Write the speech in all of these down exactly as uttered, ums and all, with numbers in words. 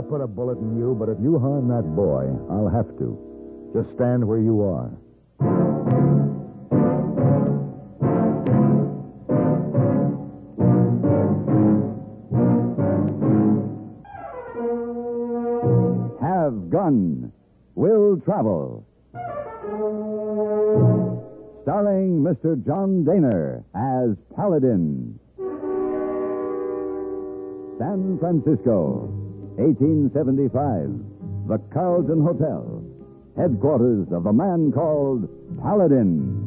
put a bullet in you, but if you harm that boy, I'll have to. Just stand where you are. Have Gun. Will Travel. Starring Mister John Daner as Paladin. San Francisco, eighteen seventy-five. The Carlton Hotel. Headquarters of the man called Paladin.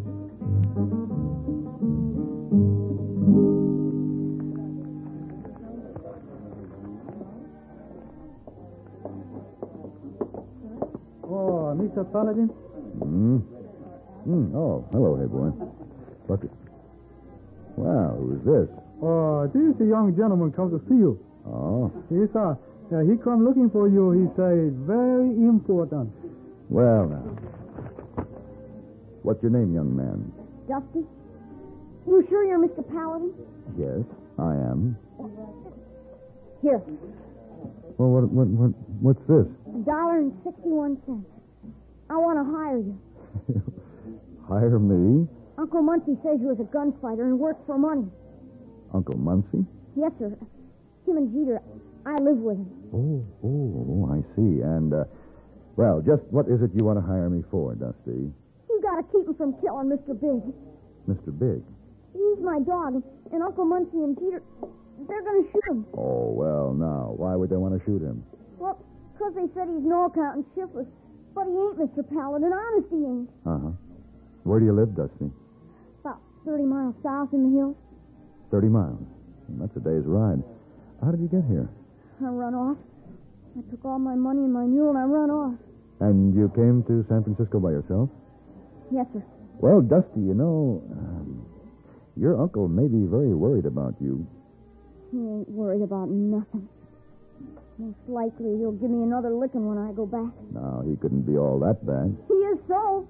Oh, Mister Paladin? Hmm? Hmm. Oh, hello, hey boy. Look. Well, who's this? Oh, this is a young gentleman comes to see you. Oh. Yes, sir. Uh, he come looking for you. He say very important. Well, now. What's your name, young man? Dusty? You sure you're Mister Paladin? Yes, I am. Here, Well, what, what, what, what's this? a dollar and sixty-one cents. I want to hire you. Hire me? Uncle Muncie says you're a gunfighter and works for money. Uncle Muncie? Yes, sir. Him and Jeter, I live with him. Oh, oh, oh, I see. And, uh, well, just what is it you want to hire me for, Dusty? You got to keep him from killing Mister Big. Mister Big? He's my dog, and Uncle Muncie and Jeter, they're going to shoot him. Oh, well, now, why would they want to shoot him? Well, because they said he's no account and shiftless. But he ain't, Mister Paladin. Honest, he ain't. Uh-huh. Where do you live, Dusty? About thirty miles south in the hills. Thirty miles. That's a day's ride. How did you get here? I run off. I took all my money and my mule, and I run off. And you came to San Francisco by yourself? Yes, sir. Well, Dusty, you know, um, your uncle may be very worried about you. He ain't worried about nothing. Most likely he'll give me another licking when I go back. No, he couldn't be all that bad. He is so.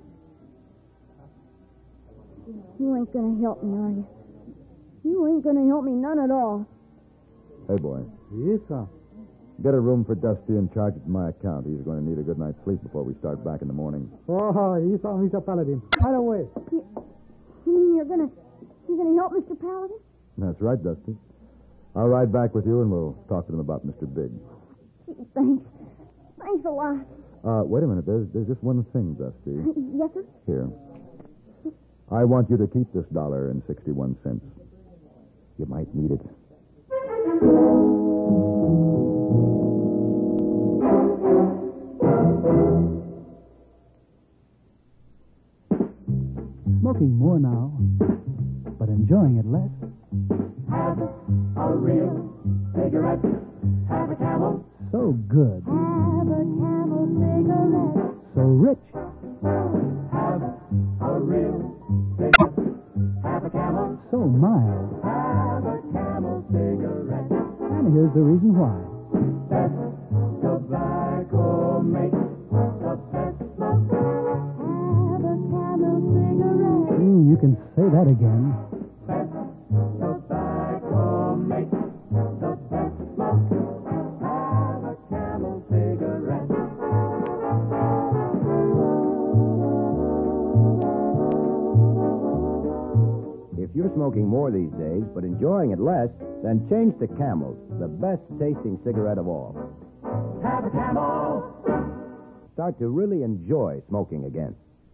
You ain't gonna help me, are you? You ain't gonna help me none at all. Hey, boy, Yes, sir. get a room for Dusty and charge it to my account. He's going to need a good night's sleep before we start back in the morning. Oh, yes, sir, Mister Paladin. Right away. You, you mean you're gonna you're gonna help Mister Paladin? That's right, Dusty. I'll ride back with you, and we'll talk to them about Mister Big. Gee, thanks. Thanks a lot. Uh, wait a minute. There's, there's just one thing, Dusty. Yes, sir? Here. I want you to keep this dollar and sixty-one cents. You might need it. Smoking more now, but enjoying it less. Have a real cigarette. Have a Camel. So good. Have a Camel cigarette. So rich. Have a real cigarette. Have a Camel. So mild. Have a Camel cigarette. And here's the reason why. Best tobacco makes the best smoke. Have a Camel cigarette. Mm, you can say that again. Best tobacco makes the best smoke. Have a Camel cigarette. If you're smoking more these days, but enjoying it less, then change to Camels, the best tasting cigarette of all. Have a Camel. Start to really enjoy smoking again.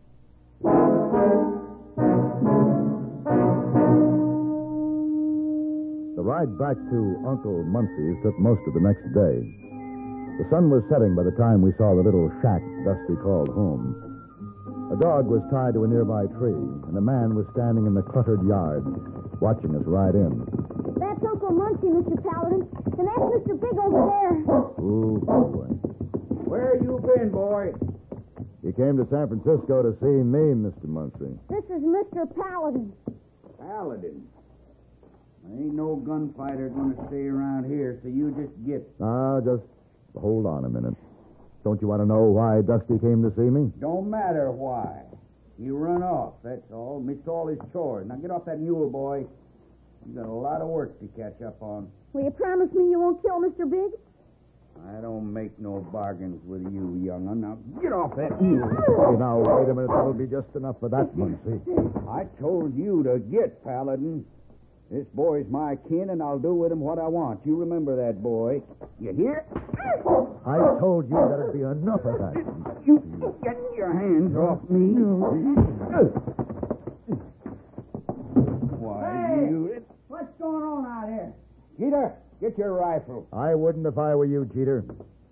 The ride back to Uncle Muncie's took most of the next day. The sun was setting by the time we saw the little shack Dusty called home. A dog was tied to a nearby tree, and a man was standing in the cluttered yard, watching us ride in. That's Uncle Muncie, Mister Paladin. And that's Mister Big over there. Ooh, boy. Where you been, boy? You came to San Francisco to see me, Mister Muncie. This is Mister Paladin. Paladin. Ain't no gunfighter gonna stay around here, so you just get... Ah, just hold on a minute. Don't you want to know why Dusty came to see me? Don't matter why. He run off, that's all. Missed all his chores. Now get off that mule, boy. You got a lot of work to catch up on. Will you promise me you won't kill Mister Big? I don't make no bargains with you, young'un. Now, get off that mule. Hey, now, wait a minute. That'll be just enough for that, Muncie. I told you to get, Paladin. This boy's my kin, and I'll do with him what I want. You remember that, boy. You hear? I told you there'd be enough of that. You get your hands off me. Why, Hey! you... What's going on out here? Peter, get your rifle. I wouldn't if I were you, Jeter.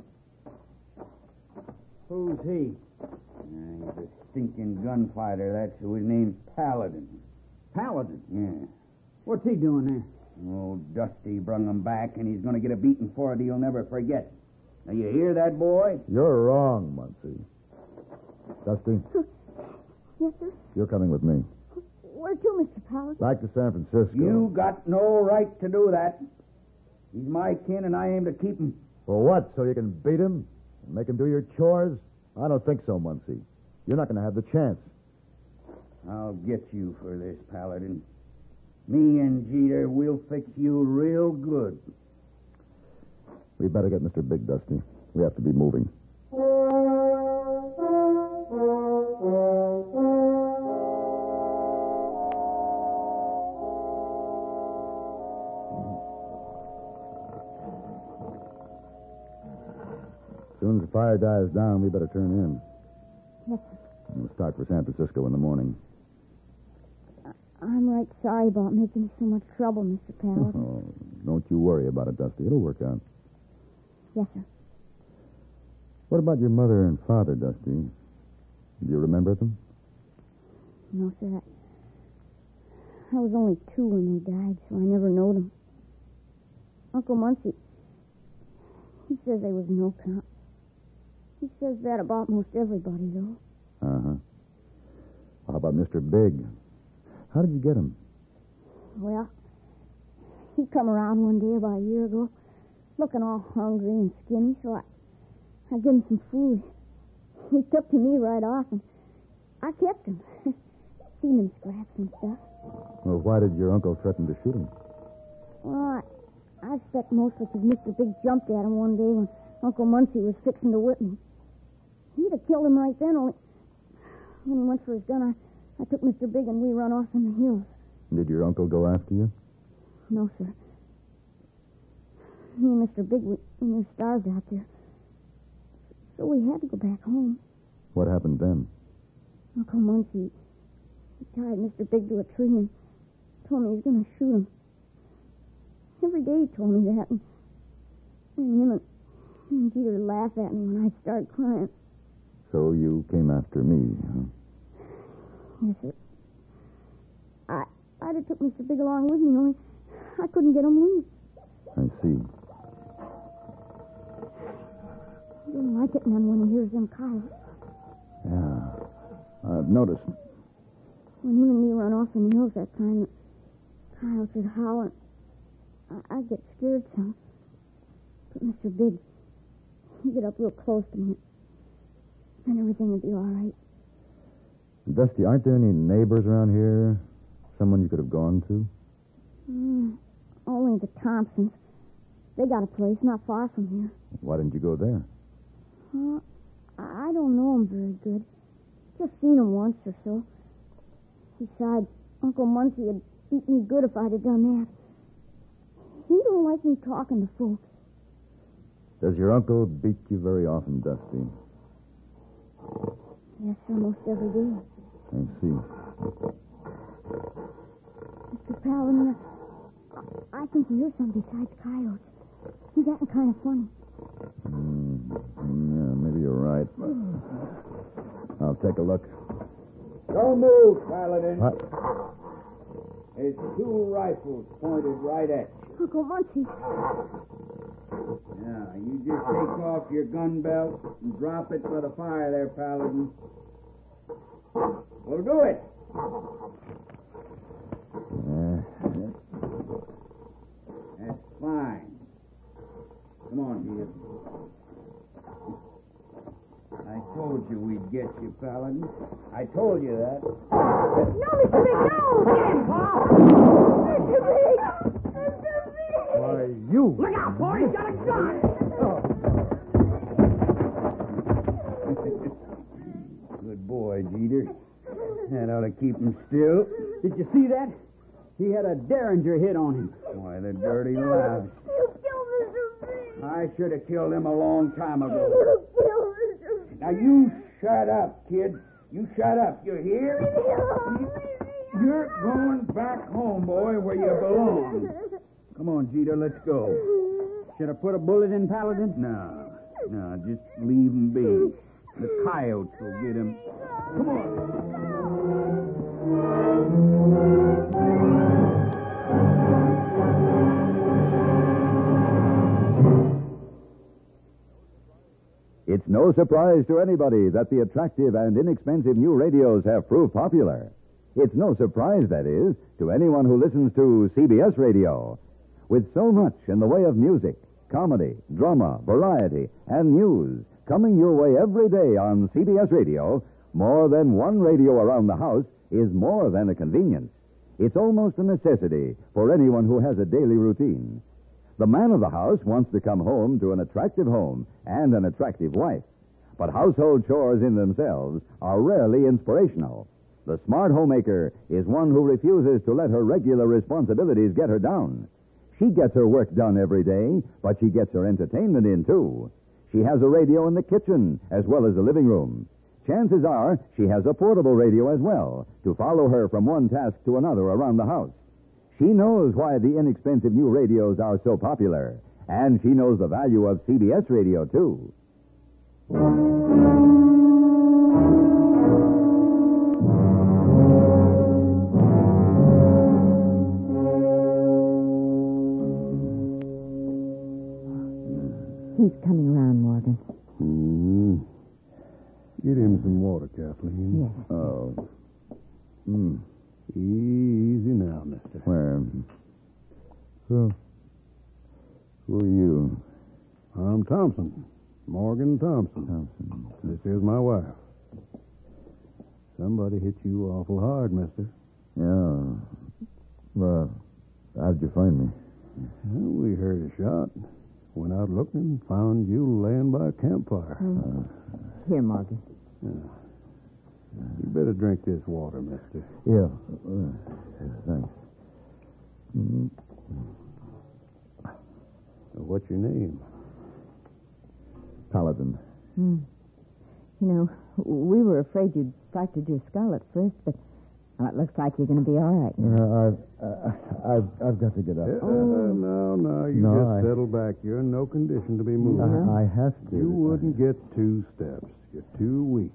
Who's he? Uh, he's a stinking gunfighter. That's who. His name's Paladin. Paladin. Yeah. What's he doing there? Old Dusty brung him back, and he's going to get a beating for it he'll never forget. Now, you hear that, boy? You're wrong, Muncie. Dusty, Yes, sir. you're coming with me. Where to, Mister Paladin? Back to San Francisco. You got no right to do that. He's my kin, and I aim to keep him. For what? So you can beat him? And make him do your chores? I don't think so, Muncie. You're not going to have the chance. I'll get you for this, Paladin. Me and Jeter, we'll fix you real good. We better get Mister Big, Dusty. We have to be moving. As soon as the fire dies down, we better turn in. Yes, sir. And we'll start for San Francisco in the morning. I'm right sorry about making you so much trouble, Mister Paladin. Oh, don't you worry about it, Dusty. It'll work out. Yes, sir. What about your mother and father, Dusty? Do you remember them? No, sir. I, I was only two when they died, so I never knowed them. Uncle Muncie, he says they was no count. He says that about most everybody, though. Uh-huh. How about Mister Big? How did you get him? Well, he come around one day about a year ago, looking all hungry and skinny, so I, I gave him some food. He took to me right off, and I kept him. Seen him scraps and stuff. Well, why did your uncle threaten to shoot him? Well, I, I expect mostly because Mister Big jumped at him one day when Uncle Muncie was fixing to whip me. He'd have killed him right then, only when he went for his gun, I, I took Mister Big and we run off in the hills. Did your uncle go after you? No, sir. Me and Mister Big, we, we were starved out there. So we had to go back home. What happened then? Uncle Muncie, he tied Mister Big to a tree and told me he was going to shoot him. Every day he told me that, and, and him and, and Jeter would laugh at me when I started crying. So you came after me, huh? Yes, sir. I, I'd have took Mister Big along with me, only I couldn't get him loose. I see. He didn't like it none when he hears them coyotes. Yeah. I've noticed. When him and me run off in the hills that time, the coyotes would howl, and I, I'd get scared some. But Mister Big, he'd get up real close to me, and everything would be all right. Dusty, aren't there any neighbors around here? Someone you could have gone to? Mm, only the Thompsons. They got a place not far from here. Why didn't you go there? Uh, I I don't know them very good. Just seen them once or so. Besides, Uncle Muncie had beat me good if I'd have done that. He don't like me talking to folks. Does your uncle beat you very often, Dusty? Yes, almost every day. I see. Mister Paladin, I, I think he hears something besides coyotes. He's acting kind of funny. Mm, yeah, maybe you're right. I'll take a look. Don't move, Paladin. What? There's two rifles pointed right at you. Uncle Muncie. Now, you just take off your gun belt and drop it by the fire there, Paladin. Well, do it. Yeah. That's fine. Come on, Jeter. I told you we'd get you, Paladin. I told you that. No, Mister Big, no! Get him, Paul! Mister Big! Mister Big! Why, you... Look out, Paul! He's got a gun! Oh. boy, Jeter. That ought to keep him still. Did you see that? He had a Derringer hit on him. Why, the dirty louse. You killed Mister B. I should have killed him a long time ago. You killed Mister B. Now, you shut up, kid. You shut up. You hear? You're going back home, boy, where you belong. Come on, Jeter, let's go. Should have put a bullet in Paladin? No, no, just leave him be. The coyotes will get him. Come on. It's no surprise to anybody that the attractive and inexpensive new radios have proved popular. It's no surprise, that is, to anyone who listens to C B S radio. With so much in the way of music, comedy, drama, variety, and news coming your way every day on C B S radio, more than one radio around the house is more than a convenience. It's almost a necessity for anyone who has a daily routine. The man of the house wants to come home to an attractive home and an attractive wife. But household chores in themselves are rarely inspirational. The smart homemaker is one who refuses to let her regular responsibilities get her down. She gets her work done every day, but she gets her entertainment in, too. She has a radio in the kitchen as well as the living room. Chances are she has a portable radio as well to follow her from one task to another around the house. She knows why the inexpensive new radios are so popular, and she knows the value of C B S radio, too. He's coming around, Morgan. Mm. Get him some water, Kathleen. Yes. Oh. Hmm. Easy now, mister. Where? Who? Who are you? I'm Thompson. Morgan Thompson. Thompson. This is my wife. Somebody hit you awful hard, mister. Yeah. Well, how'd you find me? Well, we heard a shot. Went out looking, found you laying by a campfire. Oh. Here, Morgan. Yeah. You better drink this water, mister. Yeah. Uh, thanks. Mm-hmm. What's your name? Paladin. Hmm. You know, we were afraid you'd fractured your skull at first, but well, it looks like you're going to be all right now. Uh, I've, uh, I've, I've got to get up. Uh, oh. No, no, you No, just I- settle back. You're in no condition to be moved. I, I have to. You wouldn't get two steps. You're too weak.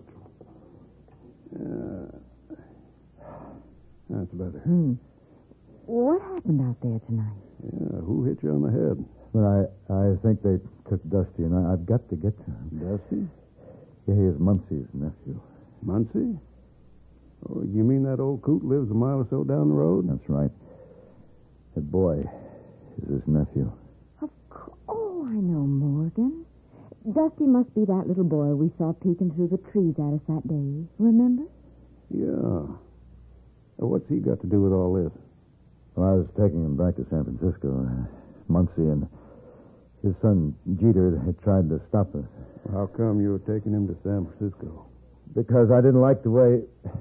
Uh, that's better. Hmm. What happened out there tonight? Yeah, who hit you on the head? But I, I think they took Dusty, and I, I've got to get to him. Dusty? Yeah, he is Muncie's nephew. Muncie? Oh, you mean that old coot lives a mile or so down the road? That's right. That boy is his nephew. Of course. Oh, I know Morgan. Dusty must be that little boy we saw peeking through the trees at us that day. Remember? Yeah. Uh, What's he got to do with all this? Well, I was taking him back to San Francisco. Uh, Muncie and his son Jeter had tried to stop us. How come you were taking him to San Francisco? Because I didn't like the way...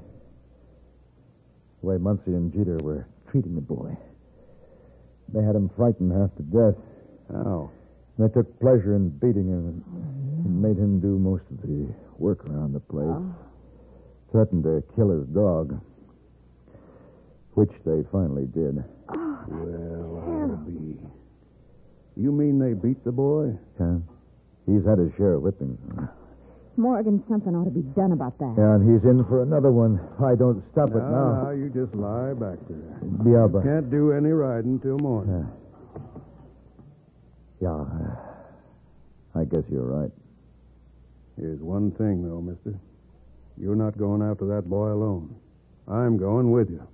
the way Muncie and Jeter were treating the boy. They had him frightened half to death. How? They took pleasure in beating him and, and made him do most of the work around the place. Oh. Threatened to kill his dog, which they finally did. Oh, Well, I'll be. You mean they beat the boy? Yeah. He's had his share of whippings. Morgan, something ought to be done about that. Yeah, and he's in for another one. If I don't stop it No, now. no, you just lie back there. Yeah, but... Can't do any riding till morning. Yeah. Yeah, I guess you're right. Here's one thing, though, mister. You're not going after that boy alone. I'm going with you.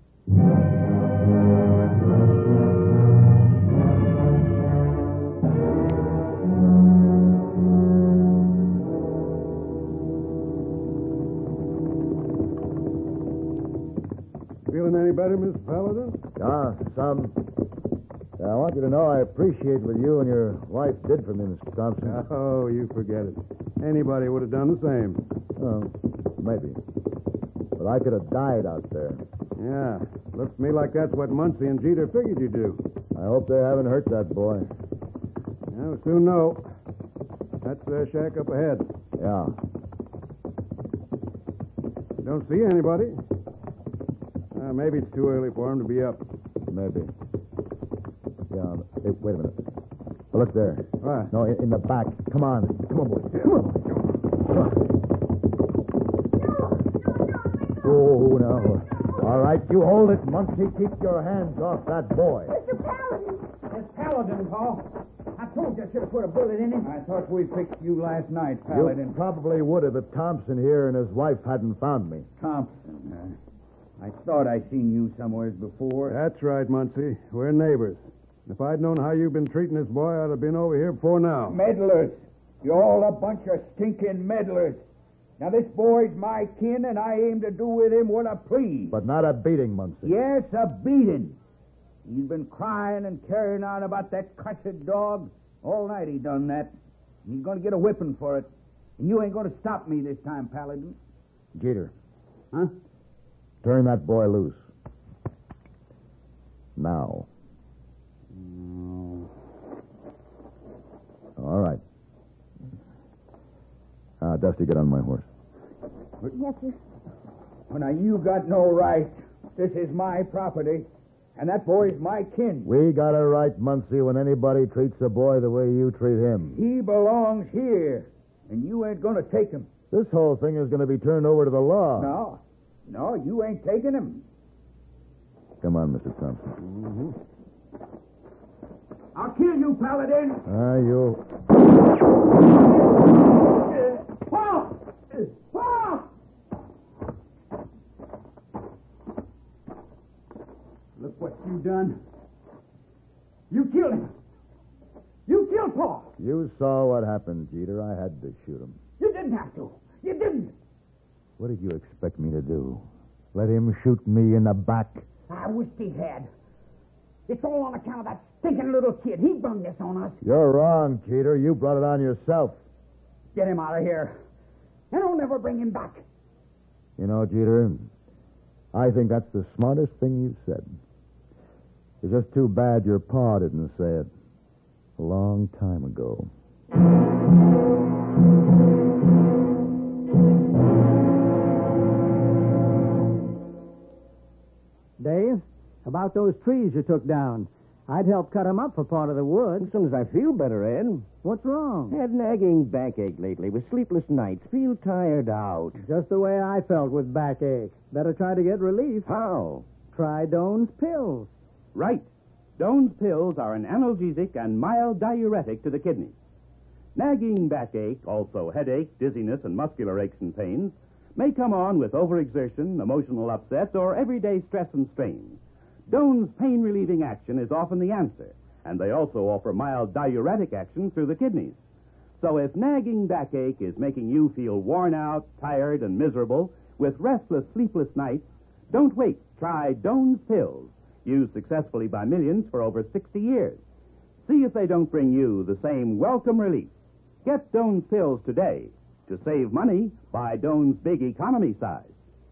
Feeling any better, Mister Paladin? Yeah, some. Yeah, I want you to know I appreciate what you and your wife did for me, Mister Thompson. Oh, you forget it. Anybody would have done the same. Well, maybe. But I could have died out there. Yeah, looks to me like that's what Muncie and Jeter figured you'd do. I hope they haven't hurt that boy. Yeah, we'll soon know. That's their shack up ahead. Yeah. Don't see anybody. Uh, maybe it's too early for him to be up. Maybe. Yeah. Hey, wait a minute. Oh, look there. What? No, in, in the back. Come on. Come on, boy. Come on. Come on. Oh, no. All right, you hold it, Muncie. Keep your hands off that boy. Mister Paladin. It's Paladin, Paul. I told you I should have put a bullet in him. I thought we fixed you last night, Paladin. You probably would have if Thompson here and his wife hadn't found me. Thompson, uh, I thought I seen you somewheres before. That's right, Muncie. We're neighbors. If I'd known how you've been treating this boy, I'd have been over here before now. Meddlers. You're all a bunch of stinking meddlers. Now, this boy's my kin, and I aim to do with him what I please. But not a beating, Muncie. Yes, a beating. He's been crying and carrying on about that cussed dog. All night he done that. And he's going to get a whipping for it. And you ain't going to stop me this time, Paladin. Jeter. Huh? Turn that boy loose. Now. Mm. All right. Uh, Dusty, get on my horse. Yes, sir. Well, now, you got no right. This is my property. And that boy's my kin. We got a right, Muncie, when anybody treats a boy the way you treat him. He belongs here. And you ain't going to take him. This whole thing is going to be turned over to the law. No. No, you ain't taking him. Come on, Mister Thompson. Mm-hmm. I'll kill you, Paladin. Ah, you... Paul! Paul! Look what you done. You killed him. You killed Paul. You saw what happened, Jeter. I had to shoot him. You didn't have to. You didn't. What did you expect me to do? Let him shoot me in the back? I wish he had. It's all on account of that stinking little kid. He brung this on us. You're wrong, Jeter. You brought it on yourself. Get him out of here. And I'll never bring him back. You know, Jeter, I think that's the smartest thing you've said. It's just too bad your pa didn't say it a long time ago. Dave, about those trees you took down. I'd help cut them up for part of the wood. As soon as I feel better, Ed. What's wrong? Had nagging backache lately with sleepless nights. Feel tired out. Just the way I felt with backache. Better try to get relief. How? Try Doan's pills. Right. Doan's pills are an analgesic and mild diuretic to the kidneys. Nagging backache, also headache, dizziness, and muscular aches and pains, may come on with overexertion, emotional upsets, or everyday stress and strain. Doan's pain-relieving action is often the answer, and they also offer mild diuretic action through the kidneys. So if nagging backache is making you feel worn out, tired, and miserable with restless, sleepless nights, don't wait. Try Doan's pills, used successfully by millions for over sixty years. See if they don't bring you the same welcome relief. Get Doan's pills today. To save money, buy Doan's big economy size.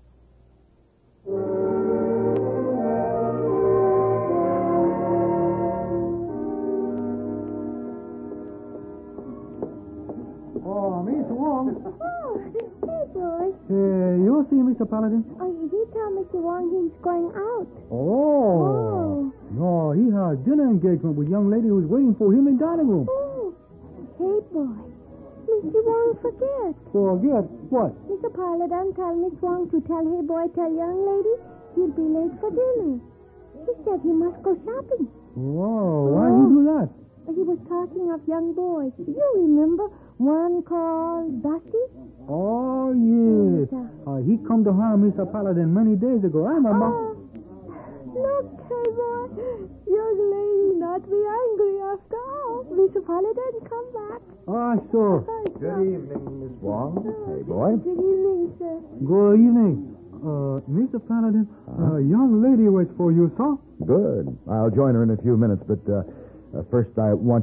Oh, Miss Wong. Oh, hey, boy. Uh, you see Mister Paladin? Oh, he told Mister Wong he's going out. Oh. No, he has dinner engagement with a young lady who's waiting for him in dining room. Oh. Hey, boy. Mister Wong forget. Forget? What? Mister Paladin told Miss Wong to tell hey, boy, tell young lady he'll be late for dinner. He said he must go shopping. Whoa, why he do that? He was talking of young boys. You remember one called Dusty? Oh, yes. Uh, he come to harm Mister Paladin many days ago. I remember. Oh, look, hey, boy. Young lady not be angry after all. Mister Paladin come back. Ah, sure. Good evening, Miss Wong. Hey, boy. Good evening, sir. Good evening. Uh, Mister Paladin, a uh, young lady waits for you, sir. Good. I'll join her in a few minutes, but uh, uh, first I want you to feed this gift I got for Dusty. Feed? Oh. Gift?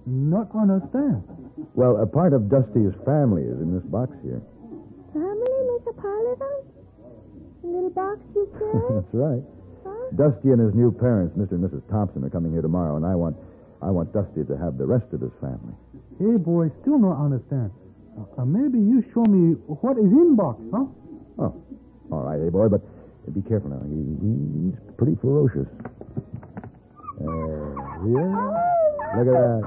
Not understand. Well, a part of Dusty's family is in this box here. Family, Mister Parlivan? The little box you said? That's right. Huh? Dusty and his new parents, Mister and Missus Thompson, are coming here tomorrow, and I want I want Dusty to have the rest of his family. Hey, boy, still not understand. Uh, maybe you show me what is in box, huh? Oh, all right, hey, boy, but be careful now. He, he's pretty ferocious. Uh, here? Look at that.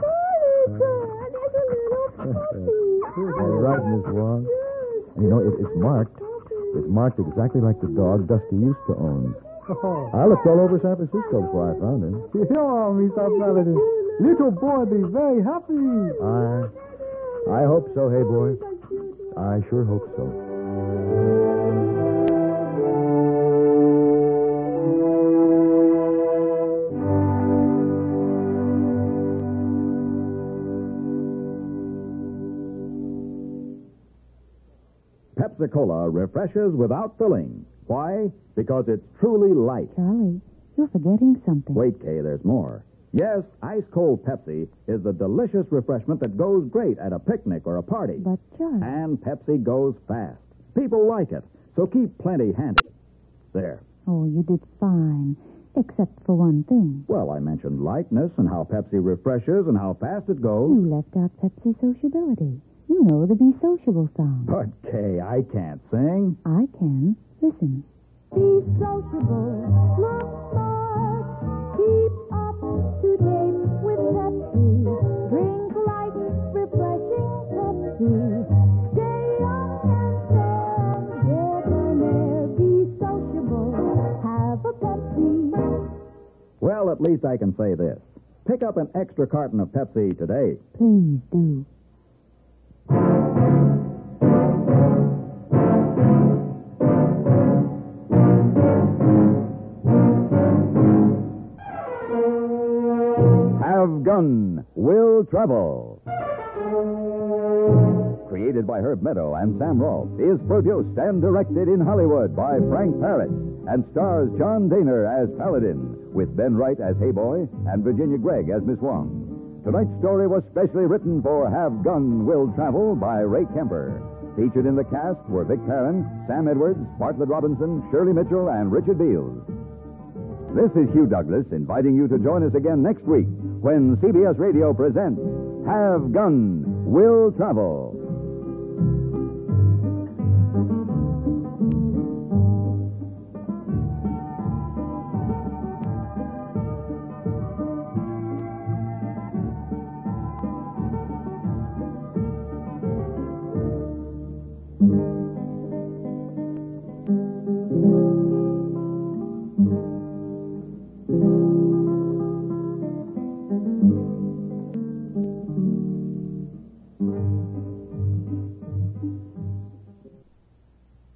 That's right, Miss Wong. And you know, it, it's marked. It's marked exactly like the dog Dusty used to own. Oh. I looked all over San Francisco before I found him. Yeah, Mister Paladin. Little boy be very happy. I, I hope so, hey, boy. I sure hope so. Pepsi-Cola refreshes without filling. Why? Because it's truly light. Charlie, you're forgetting something. Wait, Kay, there's more. Yes, ice-cold Pepsi is the delicious refreshment that goes great at a picnic or a party. But, Charlie... And Pepsi goes fast. People like it, so keep plenty handy. There. Oh, you did fine, except for one thing. Well, I mentioned lightness and how Pepsi refreshes and how fast it goes. You left out Pepsi sociability. You know the Be Sociable song. But, Kay, I can't sing. I can. Listen. Be sociable, look smart, keep up to date with Pepsi. Drink light, refreshing Pepsi. Stay young and fair, debonair. Be sociable, have a Pepsi. Well, at least I can say this. Pick up an extra carton of Pepsi today. Please do. Have Gun Will Travel. Created by Herb Meadow and Sam Rolfe, is produced and directed in Hollywood by Frank Parrott and stars John Daner as Paladin, with Ben Wright as Hayboy and Virginia Gregg as Miss Wong. Tonight's story was specially written for Have Gun Will Travel by Ray Kemper. Featured in the cast were Vic Perrin, Sam Edwards, Bartlett Robinson, Shirley Mitchell, and Richard Beals. This is Hugh Douglas inviting you to join us again next week when C B S Radio presents Have Gun Will Travel.